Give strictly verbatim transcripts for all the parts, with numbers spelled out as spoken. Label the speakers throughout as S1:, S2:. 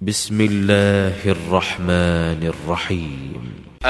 S1: بسم الله الرحمن الرحيم.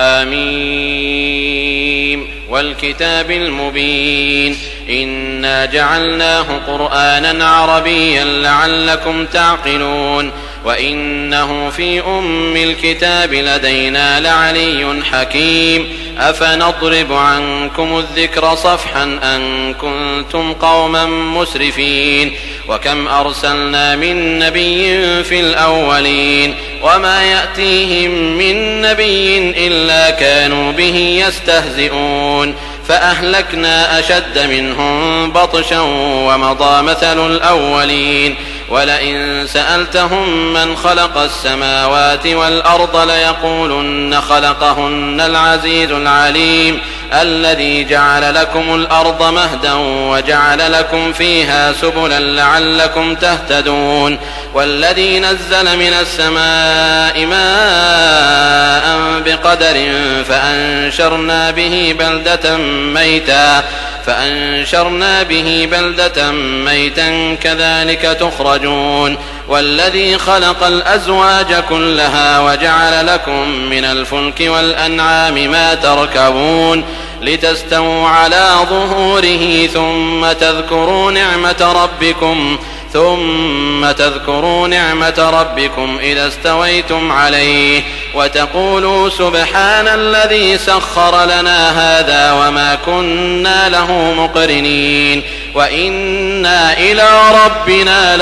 S2: آمين والكتاب المبين إنا جعلناه قرآنا عربيا لعلكم تعقلون وإنه في أم الكتاب لدينا لعلي حكيم أفنضرب عنكم الذكر صفحا أن كنتم قوما مسرفين وكم أرسلنا من نبي في الأولين وما يأتيهم من نبي إلا كانوا به يستهزئون فأهلكنا أشد منهم بطشا ومضى مثل الأولين ولئن سألتهم من خلق السماوات والأرض ليقولن خلقهن العزيز العليم الذي جعل لكم الأرض مهدا وجعل لكم فيها سبلا لعلكم تهتدون والذي نزل من السماء ماء بقدر فأنشرنا به بلدة ميتا فأنشرنا به بلدة ميتا كذلك تخرجون والذي خلق الأزواج كلها وجعل لكم من الفلك والأنعام ما تركبون لتستووا على ظهوره ثم تذكروا نعمة ربكم ثم تذكروا نعمة ربكم إذا استويتم عليه وتقولوا سبحان الذي سخر لنا هذا وما كنا له مقرنين وإنا إلى ربنا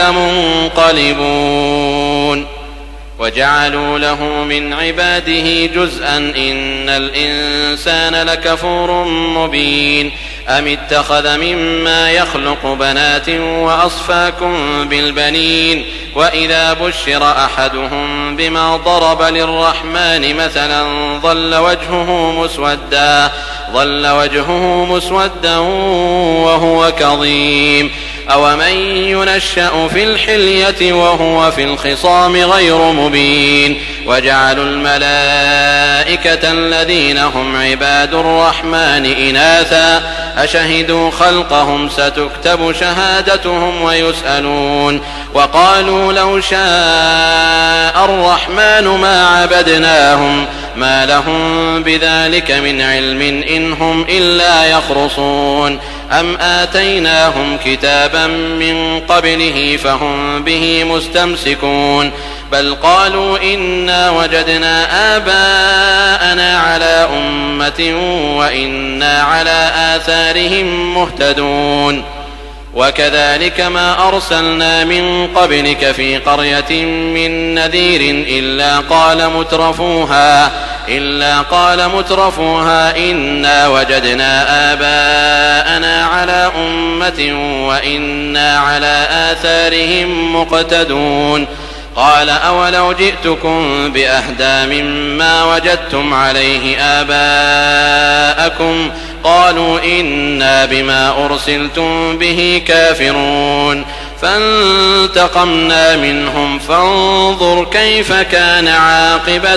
S2: لمنقلبون وجعلوا له من عباده جزءا إن الإنسان لكفور مبين أم اتخذ مما يخلق بنات وأصفاكم بالبنين وإذا بشر أحدهم بما ضرب للرحمن مثلا ظل وجهه مسودا ظل وجهه مسودا وهو كظيم أومن ينشأ في الحلية وهو في الخصام غير مبين وجعلوا الملائكة الذين هم عباد الرحمن إناثا أشهدوا خلقهم ستكتب شهادتهم ويسألون وقالوا لو شاء الرحمن ما عبدناهم ما لهم بذلك من علم إن هم إلا يخرصون أم آتيناهم كتابا من قبله فهم به مستمسكون بل قالوا إنا وجدنا آباءنا على أمة وإنا على آثارهم مهتدون وكذلك ما أرسلنا من قبلك في قرية من نذير إلا قال مترفوها إلا قال مترفوها إنا وجدنا آباءنا على أمة وإنا على آثارهم مقتدون قال أولو جئتكم بأهدى مما وجدتم عليه آباءكم قالوا إنا بما أرسلتم به كافرون فانتقمنا منهم فانظر كيف كان عاقبة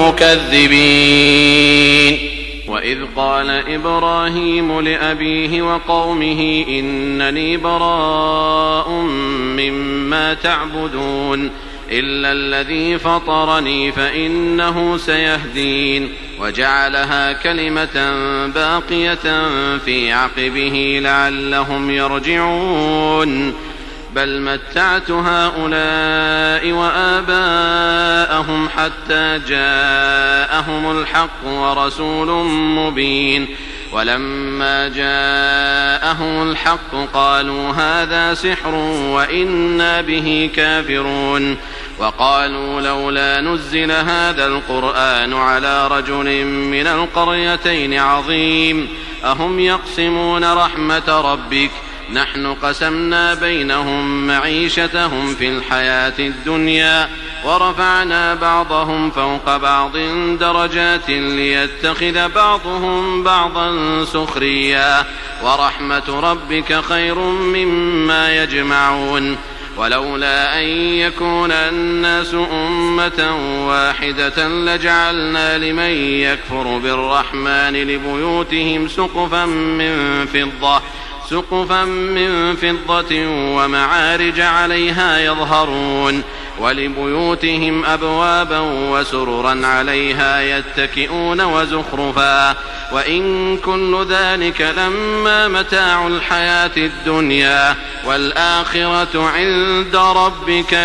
S2: المكذبين وإذ قال إبراهيم لأبيه وقومه إنني براء مما تعبدون إلا الذي فطرني فإنه سيهدين وجعلها كلمة باقية في عقبه لعلهم يرجعون بل متعت هؤلاء وآباءهم حتى جاءهم الحق ورسول مبين ولما جاءهم الحق قالوا هذا سحر وإنا به كافرون وقالوا لولا نزل هذا القرآن على رجل من القريتين عظيم أهم يقسمون رحمة ربك نحن قسمنا بينهم معيشتهم في الحياة الدنيا ورفعنا بعضهم فوق بعض درجات ليتخذ بعضهم بعضا سخريا ورحمة ربك خير مما يجمعون ولولا أن يكون الناس أمة واحدة لجعلنا لمن يكفر بالرحمن لبيوتهم سقفا من فضة سقفا من فضة ومعارج عليها يظهرون ولبيوتهم أبوابا وسررا عليها يتكئون وزخرفا وإن كل ذلك لما متاع الحياة الدنيا والآخرة عند ربك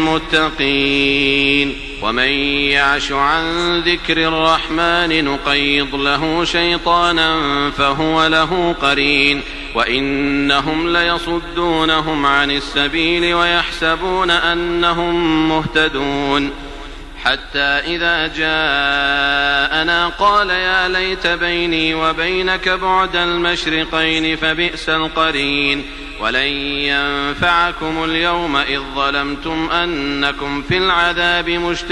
S2: للمتقين ومن يعش عن ذكر الرحمن نقيض له شيطانا فهو له قرين وإنهم ليصدونهم عن السبيل ويحسبون أنهم مهتدون حتى إذا جاءنا قال يا ليت بيني وبينك بعد المشرقين فبئس القرين ولن ينفعكم اليوم إذ ظلمتم أنكم في العذاب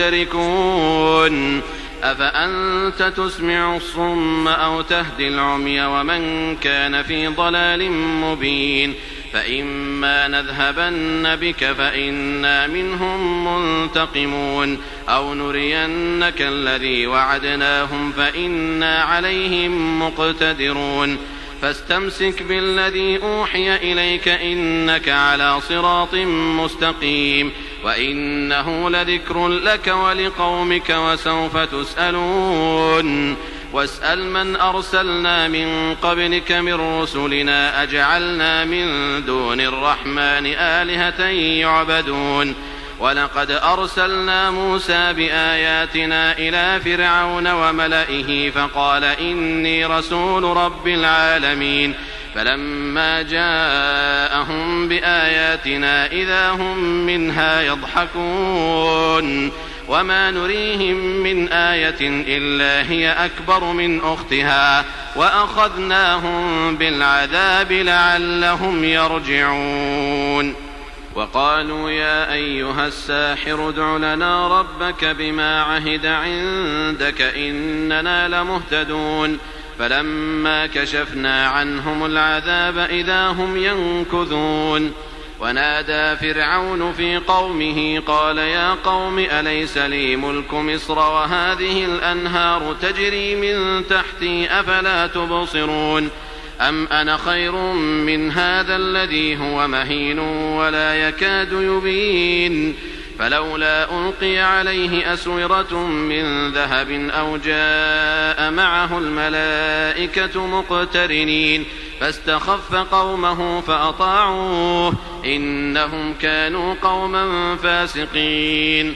S2: مشتركون أفأنت تسمع الصم أو تهدي العمي ومن كان في ضلال مبين فإما نذهبن بك فإنا منهم منتقمون أو نرينك الذي وعدناهم فإنا عليهم مقتدرون فاستمسك بالذي أوحي إليك إنك على صراط مستقيم وإنه لذكر لك ولقومك وسوف تسألون واسأل من أرسلنا من قبلك من رسلنا أجعلنا من دون الرحمن آلهة يعبدون ولقد أرسلنا موسى بآياتنا إلى فرعون وملئه فقال إني رسول رب العالمين فلما جاءهم بآياتنا إذا هم منها يضحكون وما نريهم من آية إلا هي أكبر من أختها وأخذناهم بالعذاب لعلهم يرجعون وقالوا يا أيها الساحر ادع لنا ربك بما عهد عندك إننا لمهتدون فلما كشفنا عنهم العذاب إذا هم ينكثون ونادى فرعون في قومه قال يا قوم أليس لي ملك مصر وهذه الأنهار تجري من تحتي أفلا تبصرون أم أنا خير من هذا الذي هو مهين ولا يكاد يبين فلولا ألقي عليه أسورة من ذهب أو جاء معه الملائكة مقترنين فاستخف قومه فأطاعوه إنهم كانوا قوما فاسقين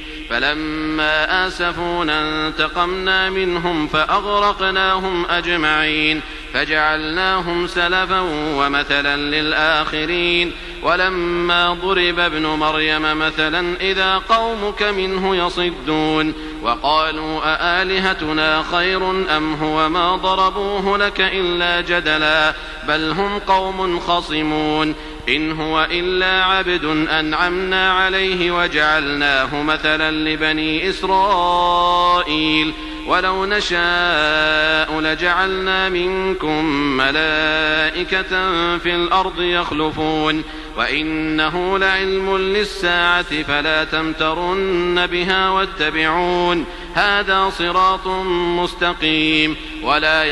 S2: فلما آسفونا انتقمنا منهم فأغرقناهم أجمعين فجعلناهم سلفا ومثلا للآخرين ولما ضرب ابن مريم مثلا إذا قومك منه يصدون وقالوا أآلهتنا خير أم هو ما ضربوه لك إلا جدلا بل هم قوم خصمون إن هو إلا عبد أنعمنا عليه وجعلناه مثلا لبني إسرائيل ولو نشاء لجعلنا منكم ملائكة في الأرض يخلفون وإنه لعلم للساعة فلا تمترن بها واتبعون هذا صراط مستقيم ولا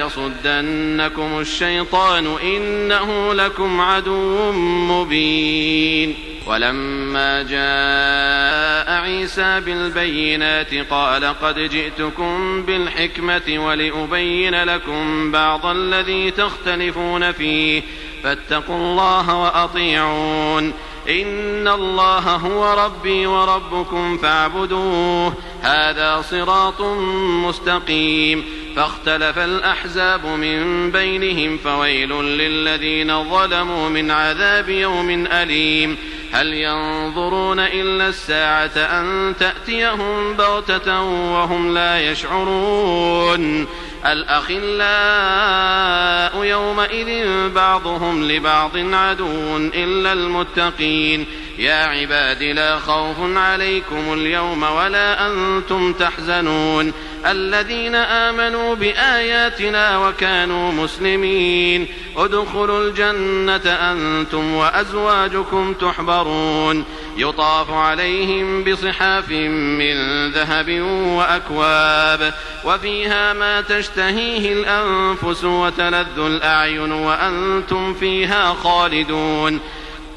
S2: يصدنكم الشيطان إنه لكم عدو مبين ولما جاء عيسى بالبينات قال قد جئتكم بالحكمة ولأبين لكم بعض الذي تختلفون فيه فاتقوا الله وأطيعون إن الله هو ربي وربكم فاعبدوه هذا صراط مستقيم فاختلف الأحزاب من بينهم فويل للذين ظلموا من عذاب يوم أليم هل ينظرون إلا الساعة أن تأتيهم بغتة وهم لا يشعرون الأخلاء يومئذ بعضهم لبعض عدو إلا المتقين يا عباد لا خوف عليكم اليوم ولا أنتم تحزنون الذين آمنوا بآياتنا وكانوا مسلمين ادخلوا الجنة أنتم وأزواجكم تحبرون يطاف عليهم بصحاف من ذهب وأكواب وفيها ما تشتهيه الأنفس وتلذ الأعين وأنتم فيها خالدون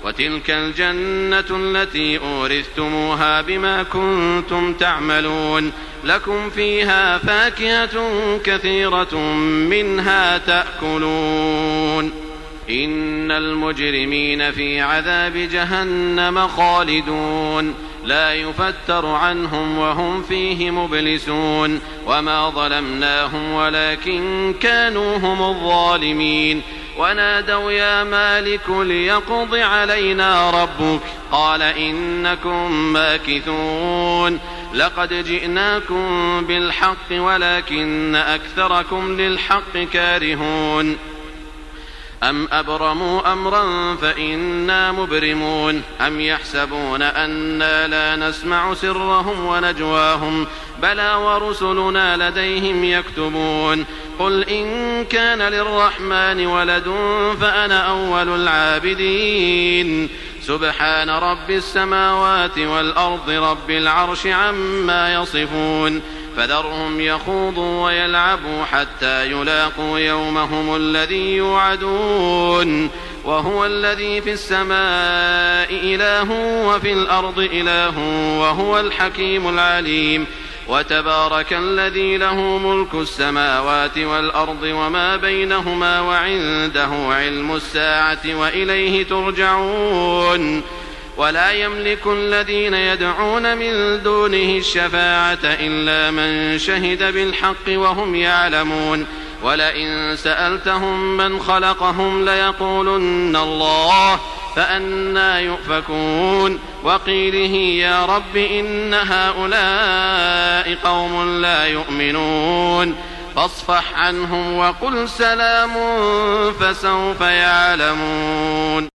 S2: وتلك الجنة التي أورثتموها بما كنتم تعملون لكم فيها فاكهة كثيرة منها تأكلون إن المجرمين في عذاب جهنم خالدون لا يفتر عنهم وهم فيه مبلسون وما ظلمناهم ولكن كانوا هم الظالمين ونادوا يا مالك ليقض علينا ربك قال إنكم ماكثون لقد جئناكم بالحق ولكن أكثركم للحق كارهون أم أبرموا أمرا فإنا مبرمون أم يحسبون أنا لا نسمع سرهم ونجواهم بلى ورسلنا لديهم يكتبون قل إن كان للرحمن ولد فأنا أول العابدين سبحان رب السماوات والأرض رب العرش عما يصفون فذرهم يخوضوا ويلعبوا حتى يلاقوا يومهم الذي يوعدون وهو الذي في السماء إله وفي الأرض إله وهو الحكيم العليم وتبارك الذي له ملك السماوات والأرض وما بينهما وعنده علم الساعة وإليه ترجعون ولا يملك الذين يدعون من دونه الشفاعة إلا من شهد بالحق وهم يعلمون ولئن سألتهم من خلقهم ليقولن الله فأنى يؤفكون وقيله يا رب إن هؤلاء قوم لا يؤمنون فاصفح عنهم وقل سلام فسوف يعلمون.